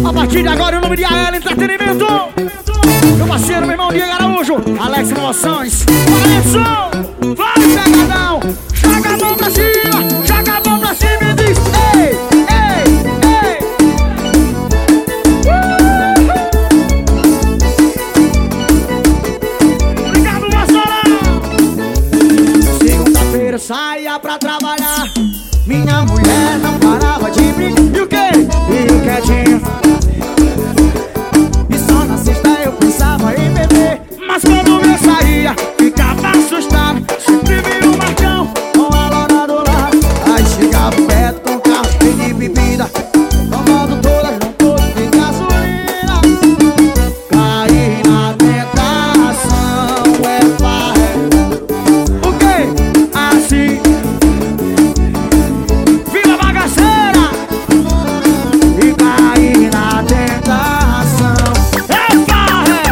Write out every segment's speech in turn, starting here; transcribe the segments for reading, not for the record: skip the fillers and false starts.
A partir de agora o nome de AL Entretenimento. Meu parceiro, meu irmão Diego Araújo, Alex Promoções. Alex, vai pegadão. Joga a mão pra cima, joga a mão pra cima e diz: ei, ei, ei. Obrigado, Marcelo. Segunda-feira eu saía pra trabalhar. Minha mulher não parava de brincar. E o quê? E o quietinho. E só na sexta eu pensava em beber. Mas quando eu saía, ficava assustado. Sempre vi o Marcão com a lona do lado. Aí chegava perto com o carro cheio de bebida, tomando todas no posto de gasolina. Caí na tentação, é pai. O quê? Assim. Vila Bagaceira. E caí na tentação, é pai.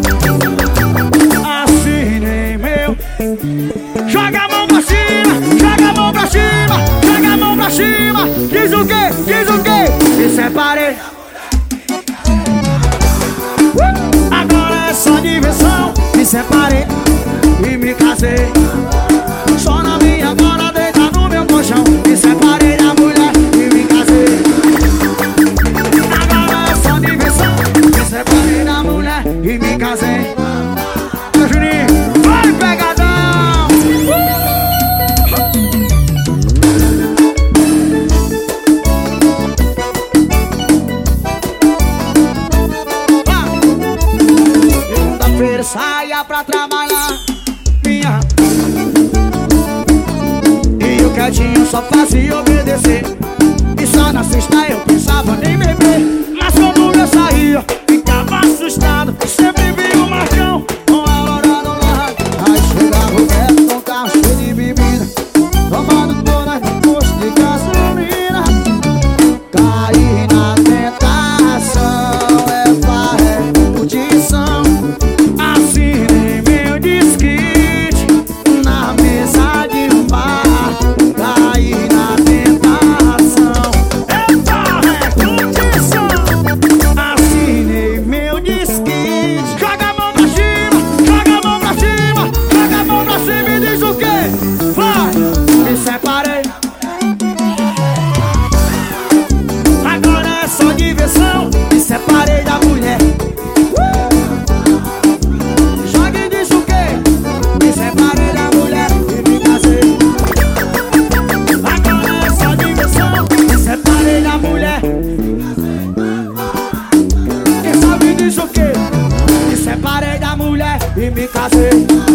Assim nem meu. Joga a mão pra cima, joga a mão pra cima, joga a mão pra cima. Diz o quê? Diz o quê? Me separei. Agora é só diversão. Me separei e me casei. Só na minha agora, deita no meu colchão. Me separei da mulher e me casei. Agora é só diversão. Me separei da mulher e me casei. Meu Juninho, vai pegadão. Segunda-feira saia pra trabalhar. Minha. E eu quietinho só fazia obedecer. E só na sexta eu pensava em beber. Mas quando eu saía, ficava assustado. Sempre vi o Marcão com a lona do lado. Aí chegava o Beto com o carro cheio de bebida, tomando todas no posto de gasolina. Caí na tentação, é farra, curtição. Assinei meu disquete na mesa de um bar. Caí na tentação, é farra, curtição. Assinei meu disquete. Joga a mão pra cima, joga a mão pra cima, joga a mão pra cima e diz o quê? Vai! Me separei. Agora é só diversão. Me separei da mulher. Joga e diz o quê? Me separei da mulher e me casei. Agora é só diversão. Me separei da mulher. Quem sabe diz o quê? Me separei da mulher e me casei.